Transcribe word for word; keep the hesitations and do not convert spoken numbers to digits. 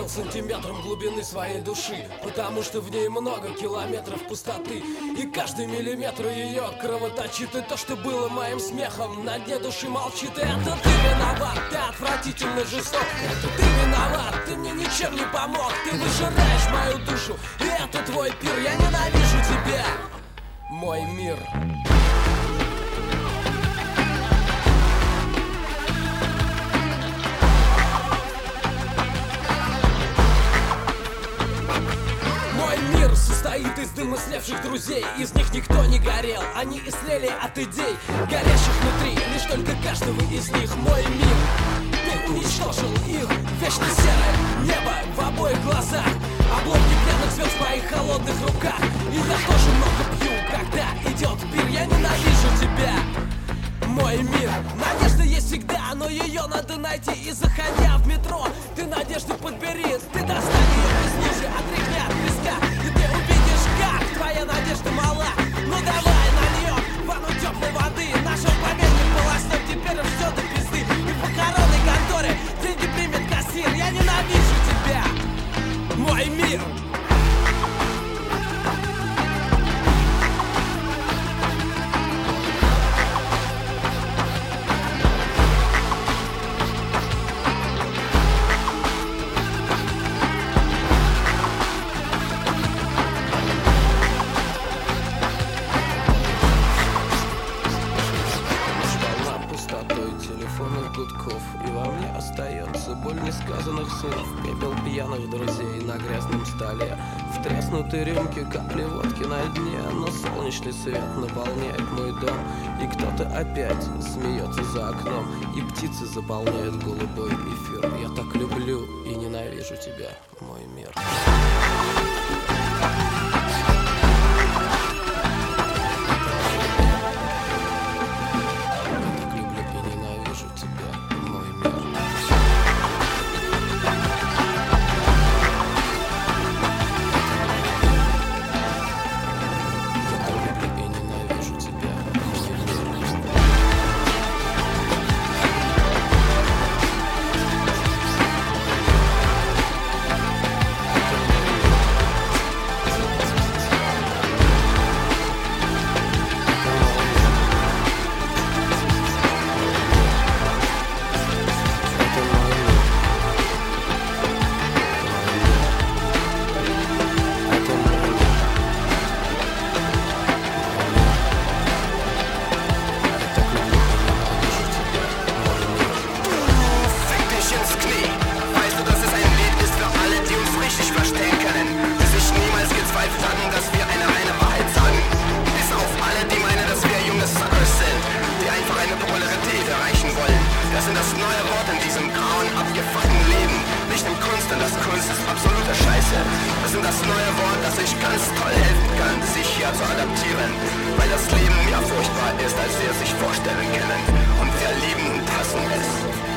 сантиметром глубины своей души, потому что в ней много километров пустоты, и каждый миллиметр ее кровоточит. И то, что было моим смехом, на дне души молчит. И это ты виноват, ты отвратительно жесток. Это ты виноват, ты мне ничем не помог. Ты выжираешь мою душу, и это твой пир. Я ненавижу тебя, мой мир. Состоит из дымослевших друзей, из них никто не горел. Они ислели от идей, горящих внутри. Лишь только каждого из них мой мир. Ты уничтожил их, вечно серое небо в обоих глазах, обломки пьяных звезд в моих холодных руках. И я тоже много пью, когда идет пир. Я ненавижу тебя, мой мир. Надежда есть всегда, но ее надо найти. И заходя в метро, ты надежду подбери. Ты достань ее из ниже, отряхни от песка, и ты увидишь, как твоя надежда мала. Ну давай на нее ванну теплой воды. Нашел памятник полоснет, теперь уж все до пизды. И в похоронной конторе деньги примет кассир. Я ненавижу тебя, мой мир. И во мне остается боль несказанных слов, пепел пьяных друзей на грязном столе, в треснутой рюмке капли водки на дне. Но солнечный свет наполняет мой дом, и кто-то опять смеется за окном, и птицы заполняют голубой эфир. Я так люблю и ненавижу тебя, мой мир. Das ist das neue Wort, das ich ganz toll helfen kann, sich hier zu adaptieren. Weil das Leben mehr furchtbar ist, als wir es sich vorstellen können. Und wir lieben und hassen es.